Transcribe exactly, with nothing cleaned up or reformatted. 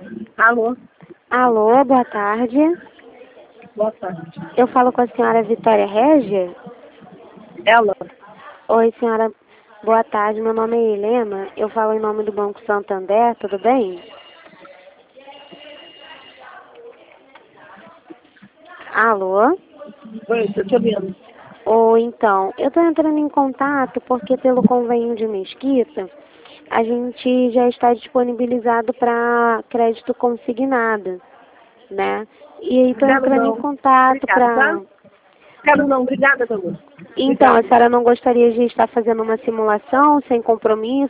Alô? Alô, boa tarde. Boa tarde. Eu falo com a senhora Vitória Régia? Ela? Oi, senhora. Boa tarde, meu nome é Helena. Eu falo em nome do Banco Santander, tudo bem? Alô? Oi, tô te ouvindo. Ou então, eu estou entrando em contato porque pelo convênio de Mesquita, a gente já está disponibilizado para crédito consignado, né? E aí estou Obrigada, entrando em não. contato Obrigada, para... tá? Obrigada, não. Obrigada, Douglas. Então, a Obrigada. senhora não gostaria de estar fazendo uma simulação sem compromisso?